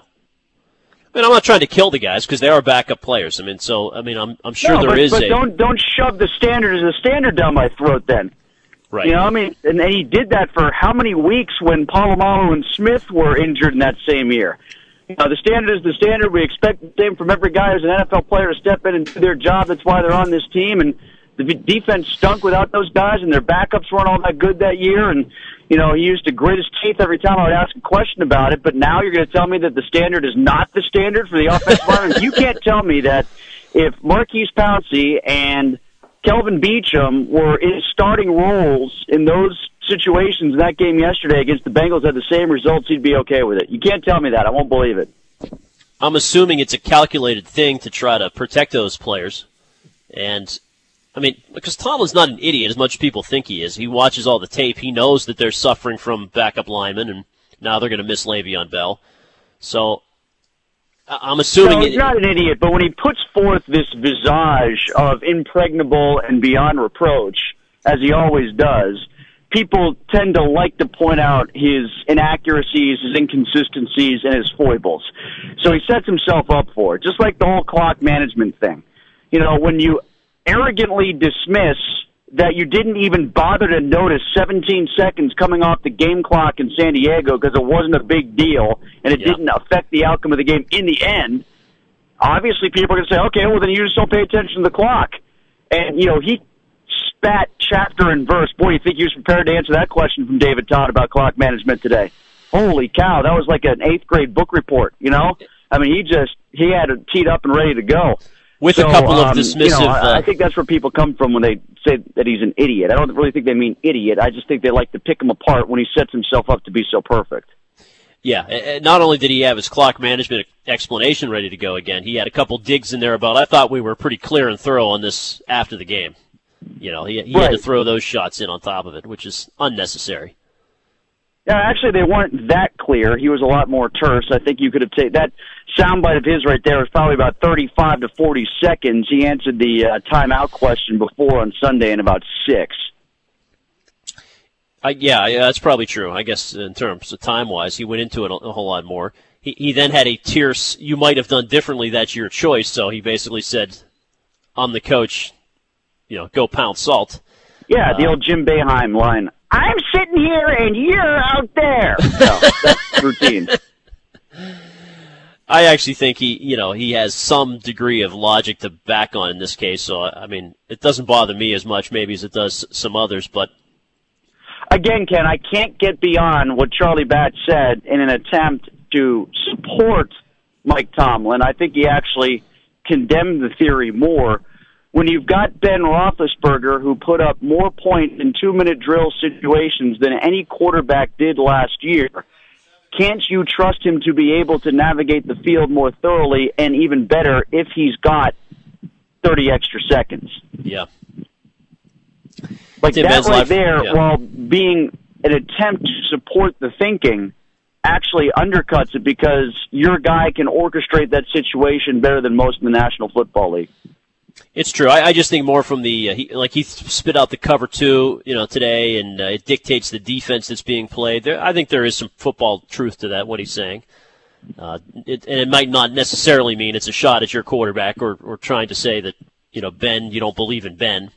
I mean, I'm not trying to kill the guys because they are backup players. I mean, I'm sure don't shove the standard as a standard down my throat then. Right. You know, I mean, and he did that for how many weeks when Polamalu and Smith were injured in that same year? You know, the standard is the standard. We expect the same from every guy who's an NFL player to step in and do their job. That's why they're on this team. And the defense stunk without those guys, and their backups weren't all that good that year. And, you know, he used to grit his teeth every time I would ask a question about it. But now you're going to tell me that the standard is not the standard for the offensive line? You can't tell me that if Maurkice Pouncey and Kelvin Beachum were in starting roles in those situations in that game yesterday against the Bengals had the same results, he'd be okay with it. You can't tell me that. I won't believe it. I'm assuming it's a calculated thing to try to protect those players. And, I mean, because Tomlin's not an idiot as much as people think he is. He watches all the tape. He knows that they're suffering from backup linemen, and now they're going to miss Le'Veon Bell. So, I'm assuming... No, he's not an idiot, but when he puts forth this visage of impregnable and beyond reproach, as he always does, people tend to like to point out his inaccuracies, his inconsistencies, and his foibles. So he sets himself up for it, just like the whole clock management thing. You know, when you arrogantly dismiss that you didn't even bother to notice 17 seconds coming off the game clock in San Diego because it wasn't a big deal and it didn't affect the outcome of the game in the end, obviously people are going to say, okay, well then you just don't pay attention to the clock. And, you know, he spat chapter and verse. Boy, you think he was prepared to answer that question from David Todd about clock management today. Holy cow, that was like an 8th grade book report, you know? I mean, he had it teed up and ready to go. With a couple of dismissive... You know, I think that's where people come from when they say that he's an idiot. I don't really think they mean idiot. I just think they like to pick him apart when he sets himself up to be so perfect. Yeah, not only did he have his clock management explanation ready to go again, he had a couple digs in there about, I thought we were pretty clear and thorough on this after the game. You know, he had to throw those shots in on top of it, which is unnecessary. Yeah, actually, they weren't that clear. He was a lot more terse. I think you could have taken that soundbite of his right there was probably about 35 to 40 seconds. He answered the timeout question before on Sunday in about 6. Yeah, that's probably true. I guess in terms of time-wise, he went into it a whole lot more. He then had a tierce, you might have done differently, that's your choice. So he basically said, I'm the coach, you know, go pound salt. Yeah, the old Jim Boeheim line. I'm sitting here and you're out there. No, that's routine. I actually think he has some degree of logic to back on in this case. So, I mean, it doesn't bother me as much maybe as it does some others, but... Again, Ken, I can't get beyond what Charlie Batch said in an attempt to support Mike Tomlin. I think he actually condemned the theory more. When you've got Ben Roethlisberger, who put up more points in 2-minute drill situations than any quarterback did last year, can't you trust him to be able to navigate the field more thoroughly and even better if he's got 30 extra seconds? Yeah. Like that right there, while being an attempt to support the thinking, actually undercuts it because your guy can orchestrate that situation better than most in the National Football League. It's true. I just think more from the he spit out the cover 2, today, and it dictates the defense that's being played. I think there is some football truth to that. What he's saying, and it might not necessarily mean it's a shot at your quarterback or trying to say that Ben, you don't believe in Ben.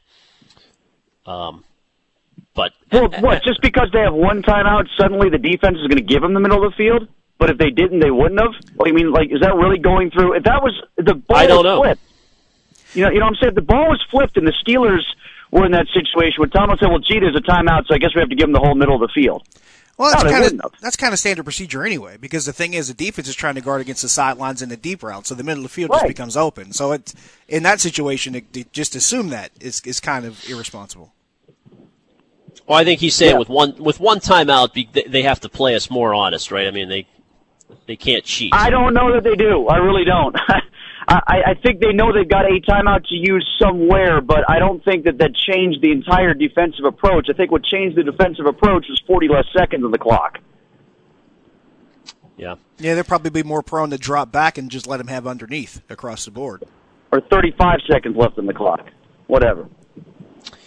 But what? Just because they have one timeout, suddenly the defense is going to give them the middle of the field? But if they didn't, they wouldn't have. Is that really going through? If that was the ball, I don't know. Flipped. You know what I'm saying? If the ball was flipped and the Steelers were in that situation where Tomlin said, well, gee, there's a timeout, so I guess we have to give them the whole middle of the field. Well, that's kind of standard procedure anyway, because the thing is the defense is trying to guard against the sidelines and the deep route, so the middle of the field just becomes open. So in that situation, just assume that is kind of irresponsible. Well, I think he's saying with one timeout, they have to play us more honest, right? I mean, they can't cheat. I don't know that they do. I really don't. I think they know they've got a timeout to use somewhere, but I don't think that changed the entire defensive approach. I think what changed the defensive approach was 40 less seconds on the clock. Yeah. Yeah, they'll probably be more prone to drop back and just let them have underneath across the board. Or 35 seconds left on the clock. Whatever.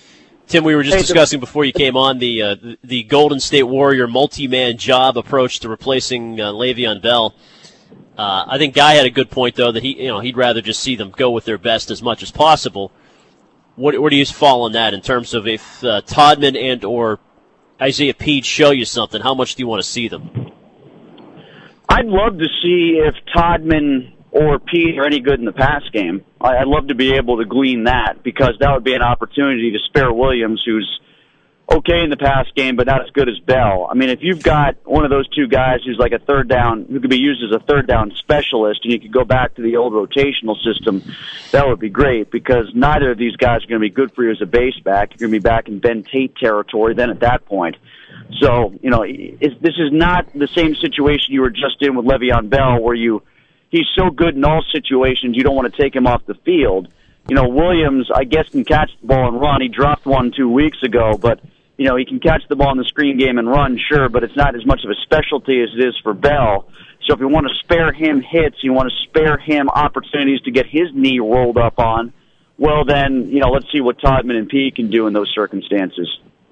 Tim, we were just discussing before you came on the Golden State Warrior multi-man job approach to replacing Le'Veon Bell. I think Guy had a good point, though, that he'd rather just see them go with their best as much as possible. Where do you fall on that in terms of if Todman and or Isaiah Pete show you something, how much do you want to see them? I'd love to see if Todman or Pete are any good in the pass game. I'd love to be able to glean that, because that would be an opportunity to spare Williams, who's okay in the pass game, but not as good as Bell. I mean, if you've got one of those two guys who's like a third down, who could be used as a third down specialist, and you could go back to the old rotational system, that would be great, because neither of these guys are going to be good for you as a base back. You're going to be back in Ben Tate territory then at that point. So, this is not the same situation you were just in with Le'Veon Bell, where he's so good in all situations you don't want to take him off the field. Williams, I guess, can catch the ball and run. He dropped one 2 weeks ago, but he can catch the ball in the screen game and run, sure, but it's not as much of a specialty as it is for Bell. So if you want to spare him hits, you want to spare him opportunities to get his knee rolled up on, well then, let's see what Todman and P can do in those circumstances.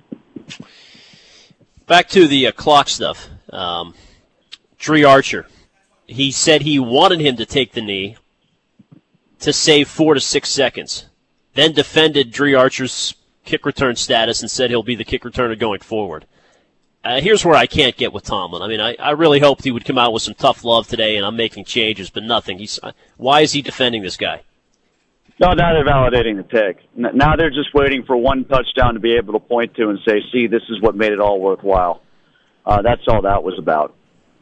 Back to the clock stuff. Dree Archer. He said he wanted him to take the knee to save 4 to 6 seconds. Then defended Dree Archer's kick return status and said he'll be the kick returner going forward. Here's where I can't get with Tomlin. I mean, I really hoped he would come out with some tough love today, and I'm making changes, but nothing. Why is he defending this guy? No, now they're validating the pick. Now they're just waiting for one touchdown to be able to point to and say, see, this is what made it all worthwhile. That's all that was about.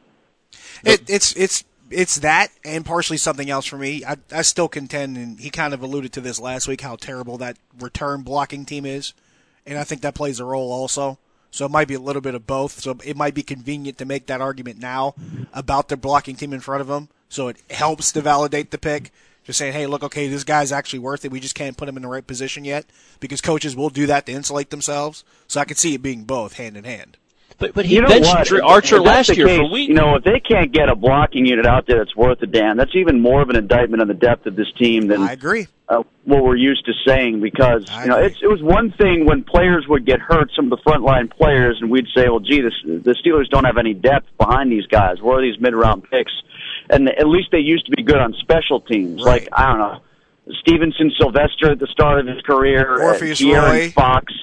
It's that and partially something else for me. I still contend, and he kind of alluded to this last week, how terrible that return blocking team is, and I think that plays a role also. So it might be a little bit of both. So it might be convenient to make that argument now about the blocking team in front of him, so it helps to validate the pick. Just saying, hey, look, okay, this guy's actually worth it. We just can't put him in the right position yet, because coaches will do that to insulate themselves. So I could see it being both, hand in hand. But he benched Archer last year for weeks. If they can't get a blocking unit out there that's worth a damn, that's even more of an indictment on the depth of this team than I agree. What we're used to saying. Because it was one thing when players would get hurt, some of the frontline players, and we'd say, well, gee, the Steelers don't have any depth behind these guys. Where are these mid-round picks? And at least they used to be good on special teams. Right. Like, I don't know, Stevenson Sylvester at the start of his career, Orpheus De'Aaron Roy. Fox.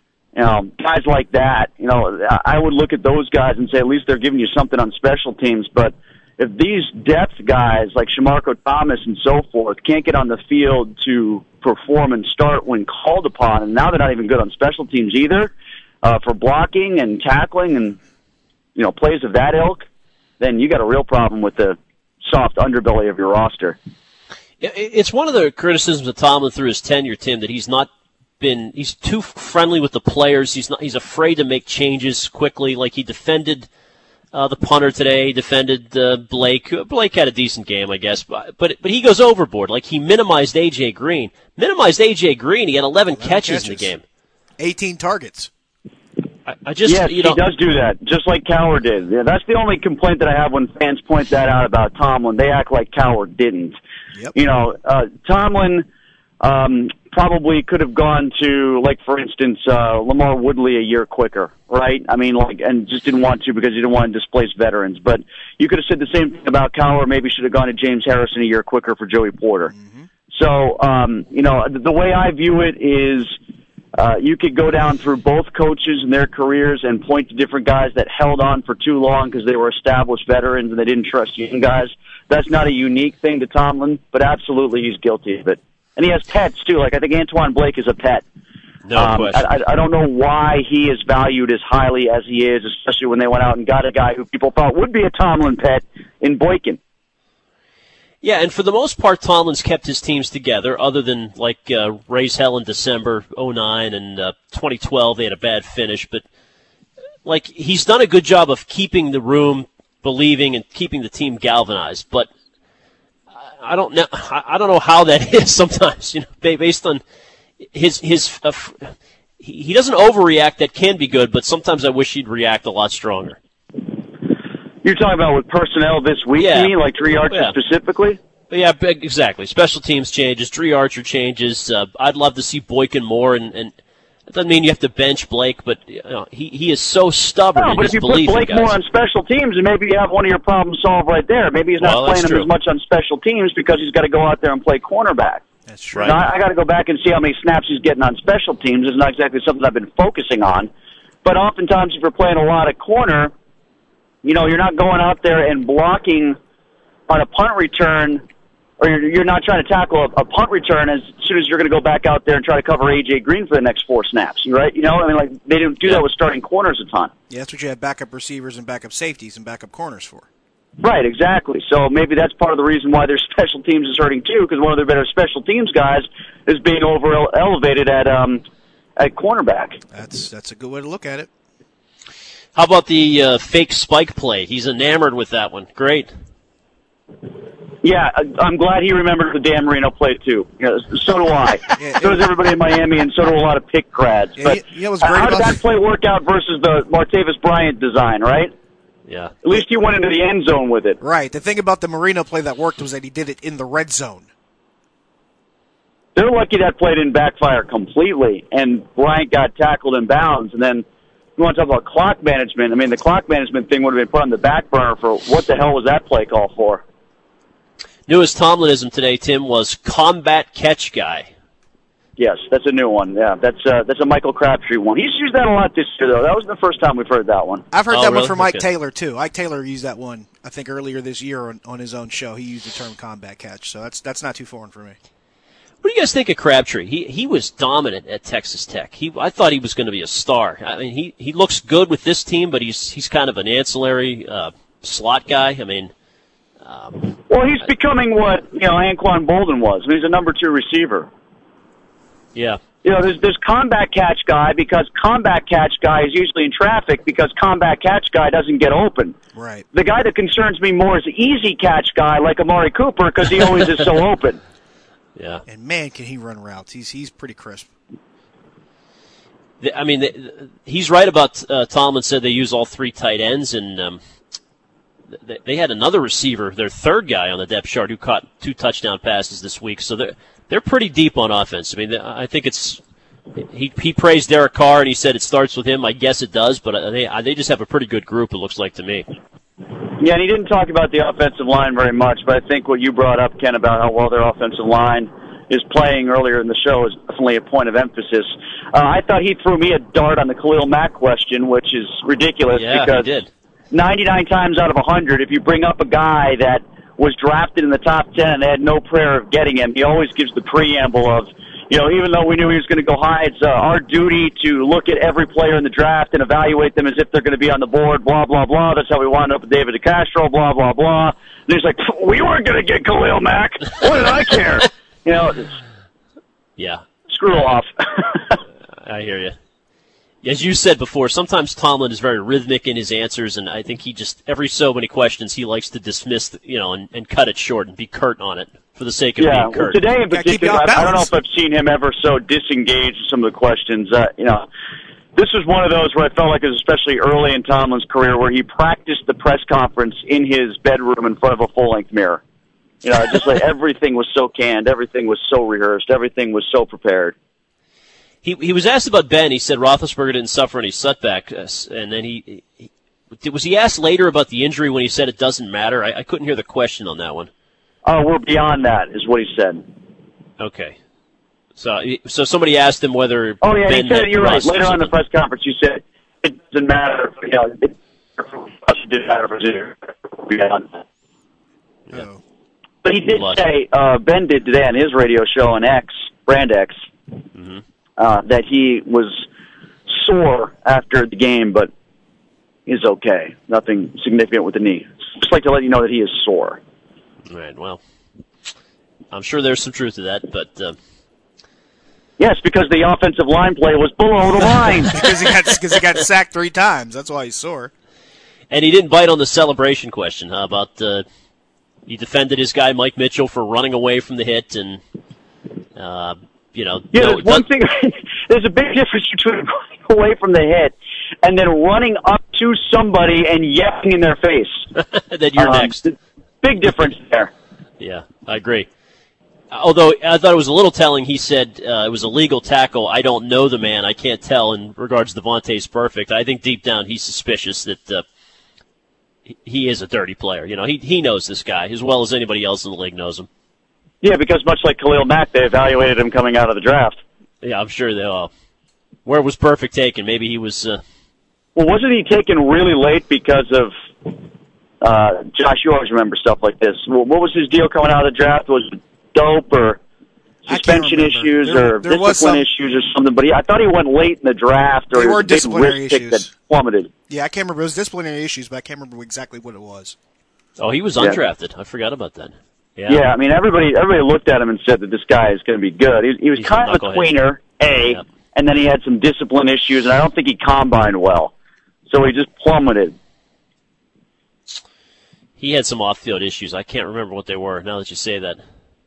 Guys like that, I would look at those guys and say at least they're giving you something on special teams. But if these depth guys like Shamarko Thomas and so forth can't get on the field to perform and start when called upon, and now they're not even good on special teams either, for blocking and tackling and plays of that ilk, then you got a real problem with the soft underbelly of your roster. It's one of the criticisms of Tomlin through his tenure, Tim, that he's too friendly with the players. He's afraid to make changes quickly. Like he defended the punter today, defended Blake. Blake had a decent game, I guess, but he goes overboard. Like he minimized A.J. Green. He had 11 catches in the game. 18 targets. Yes, he does do that, just like Cowher did. Yeah, that's the only complaint that I have when fans point that out about Tomlin. They act like Cowher didn't. Yep. Tomlin probably could have gone to, like, for instance, Lamar Woodley a year quicker, right? I mean, and just didn't want to because he didn't want to displace veterans. But you could have said the same thing about Cowher. Maybe should have gone to James Harrison a year quicker for Joey Porter. Mm-hmm. So, the way I view it is you could go down through both coaches and their careers and point to different guys that held on for too long because they were established veterans and they didn't trust young guys. That's not a unique thing to Tomlin, but absolutely he's guilty of it. And he has pets, too. Like, I think Antoine Blake is a pet. No question. I don't know why he is valued as highly as he is, especially when they went out and got a guy who people thought would be a Tomlin pet in Boykin. Yeah, and for the most part, Tomlin's kept his teams together, other than, raise hell in December 2009 and 2012. They had a bad finish. But, he's done a good job of keeping the room believing and keeping the team galvanized. But I don't know how that is sometimes, based on his he doesn't overreact. That can be good, but sometimes I wish he'd react a lot stronger. You're talking about with personnel this week, you mean, like Dree Archer specifically? Yeah, exactly. Special teams changes, Dree Archer changes. I'd love to see Boykin more, and That doesn't mean you have to bench Blake, but he is so stubborn No, in but his if you put belief in Blake guys. more on special teams, and maybe you have one of your problems solved right there. Maybe he's not Well, that's playing him true. as much on special teams because he's got to go out there and play cornerback. That's true. Right. Now, I got to go back and see how many snaps he's getting on special teams. It's not exactly something I've been focusing on. But oftentimes, if you're playing a lot of corner, you're not going out there and blocking on a punt return, or you're not trying to tackle a punt return as soon as you're going to go back out there and try to cover A.J. Green for the next 4 snaps, right? They didn't do that with starting corners a ton. Yeah, that's what you have backup receivers and backup safeties and backup corners for. Right, exactly. So maybe that's part of the reason why their special teams is hurting too, because one of their better special teams guys is being elevated at cornerback. That's a good way to look at it. How about the fake spike play? He's enamored with that one. Great. Yeah, I'm glad he remembered the Dan Marino play too. So do I. So does everybody in Miami, and so do a lot of pick grads. But what's great how did about that play work out versus the Martavis Bryant design, right? Yeah. At least he went into the end zone with it. Right. The thing about the Marino play that worked was that he did it in the red zone. They're lucky that play didn't backfire completely, and Bryant got tackled in bounds. And then you want to talk about clock management. I mean, the clock management thing would have been put on the back burner for what the hell was that play call for? Newest Tomlinism today, Tim, was combat catch guy. Yes, that's a new one. Yeah, that's a Michael Crabtree one. He's used that a lot this year, though. That was the first time we've heard that one. I've heard that really? one from Mike Okay. Taylor, too. Ike Taylor used that one, I think, earlier this year on his own show. He used the term combat catch, so that's not too foreign for me. What do you guys think of Crabtree? He was dominant at Texas Tech. I thought he was going to be a star. I mean, he looks good with this team, but he's kind of an ancillary slot guy. I mean, Well, he's becoming what Anquan Bolden was. I mean, he's a number 2 receiver. yeah. There's combat catch guy because combat catch guy is usually in traffic because combat catch guy doesn't get open. Right. The guy that concerns me more is the easy catch guy like Amari Cooper because he always is so open. Yeah. And man, can he run routes. He's pretty crisp. I mean, he's right about Tomlin said they use all 3 tight ends, and they had another receiver, their third guy on the depth chart, who caught 2 touchdown passes this week. So they're pretty deep on offense. I mean, I think he praised Derek Carr, and he said it starts with him. I guess it does, but they just have a pretty good group, it looks like to me. Yeah, and he didn't talk about the offensive line very much, but I think what you brought up, Ken, about how well their offensive line is playing earlier in the show is definitely a point of emphasis. I thought he threw me a dart on the Khalil Mack question, which is ridiculous because he did. 99 times out of 100, if you bring up a guy that was drafted in the top 10 and they had no prayer of getting him, he always gives the preamble of, even though we knew he was going to go high, it's our duty to look at every player in the draft and evaluate them as if they're going to be on the board, blah, blah, blah. That's how we wound up with David DeCastro, blah, blah, blah. And he's like, we weren't going to get Khalil Mack. What did I care? Yeah. Screw off. I hear you. As you said before, sometimes Tomlin is very rhythmic in his answers, and I think he just, every so many questions, he likes to dismiss, and cut it short and be curt on it for the sake of being curt. Well, today in particular, I don't know if I've seen him ever so disengaged with some of the questions. This was one of those where I felt like it was especially early in Tomlin's career where he practiced the press conference in his bedroom in front of a full-length mirror. Just like everything was so canned, everything was so rehearsed, everything was so prepared. He was asked about Ben. He said Roethlisberger didn't suffer any setbacks, and then was he asked later about the injury when he said it doesn't matter? I couldn't hear the question on that one. Oh, we're beyond that, is what he said. Okay. So somebody asked him whether. Oh yeah, Ben he said met you're right. Russ Later or on in the something. press conference, you said it doesn't matter. It didn't matter for Zero. Beyond that. Yeah. But he did say Ben did today on his radio show on X, Brand X, that he was sore after the game, but he's okay. Nothing significant with the knee. Just like to let you know that he is sore. Right. Well, I'm sure there's some truth to that, but. Yes, because the offensive line play was below the line. because he got sacked 3 times. That's why he's sore. And he didn't bite on the celebration question. How about he defended his guy Mike Mitchell for running away from the hit, and Yeah, there's one thing. There's a big difference between running away from the hit and then running up to somebody and yelling in their face. that you're next. Big difference there. Yeah, I agree. Although I thought it was a little telling, he said it was a legal tackle. I don't know the man. I can't tell in regards to Vontaze Burfict. I think deep down he's suspicious that he is a dirty player. You know, he knows this guy as well as anybody else in the league knows him. Yeah, because much like Khalil Mack, they evaluated him coming out of the draft. Yeah, I'm sure they where was Burfict taken? Maybe he was... Well, wasn't he taken really late because of... Josh, you always remember stuff like this. What was his deal coming out of the draft? Was it dope or suspension issues or discipline issues or something? But I thought he went late in the draft or they were a big disciplinary risk pick issues. that plummeted. Yeah, I can't remember. It was disciplinary issues, but I can't remember exactly what it was. Oh, he was undrafted. I forgot about that. Yeah, I mean, everybody looked at him and said that this guy is going to be good. He was kind of a tweener, and then he had some discipline issues, and I don't think he combined well. So he just plummeted. He had some off-field issues. I can't remember what they were now that you say that.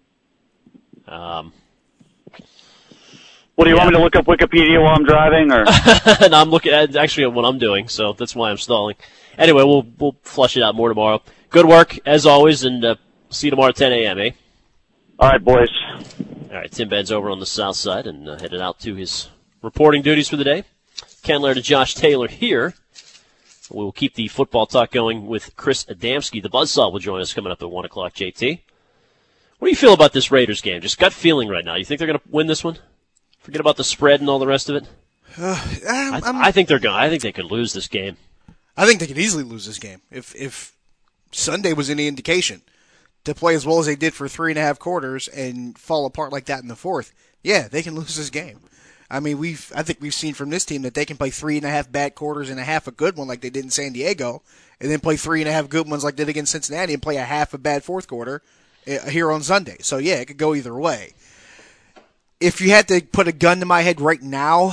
What do you want me to look up Wikipedia while I'm driving, or? No, I'm looking actually at what I'm doing, so that's why I'm stalling. Anyway, we'll flush it out more tomorrow. Good work as always, and see you tomorrow at 10 a.m. All right, boys. All right, Tim Benz over on the south side and headed out to his reporting duties for the day. Ken Laird and Josh Taylor here. We will keep the football talk going with Chris Adamski. The Buzzsaw will join us coming up at 1 o'clock, JT. What do you feel about this Raiders game? Just gut feeling right now. You think they're going to win this one? Forget about the spread and all the rest of it? I think they're going. I think they could lose this game. I think they could easily lose this game. If Sunday was any indication, to play as well as they did for 3.5 quarters and fall apart like that in the fourth, yeah, they can lose this game. I mean, I think we've seen from this team that they can play 3.5 bad quarters and a half a good one like they did in San Diego, and then play 3.5 good ones like they did against Cincinnati and play a half a bad fourth quarter here on Sunday. So, yeah, it could go either way. If you had to put a gun to my head right now,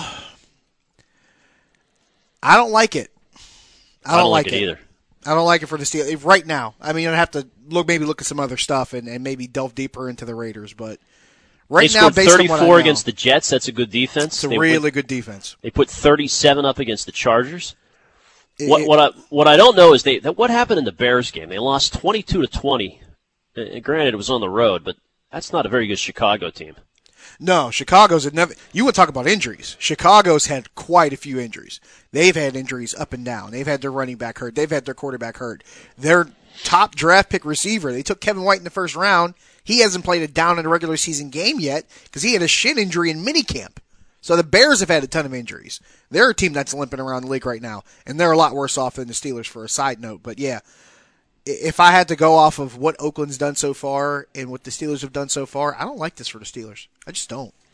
I don't like it. I don't like it either. I don't like it for the Steelers right now. I mean, you're going to have to look at some other stuff and maybe delve deeper into the Raiders, but right now, based 34 on what I know, against the Jets. That's a good defense. It's a really good defense. They put 37 up against the Chargers. What I don't know is what happened in the Bears game. They lost 22-20. Granted, it was on the road, but that's not a very good Chicago team. No, Chicago's had never. You would talk about injuries. Chicago's had quite a few injuries. They've had injuries up and down. They've had their running back hurt. They've had their quarterback hurt. Their top draft pick receiver, they took Kevin White in the first round. He hasn't played a down in a regular season game yet because he had a shin injury in minicamp. So the Bears have had a ton of injuries. They're a team that's limping around the league right now, and they're a lot worse off than the Steelers for a side note. But yeah, if I had to go off of what Oakland's done so far and what the Steelers have done so far, I don't like this for the Steelers. I just don't.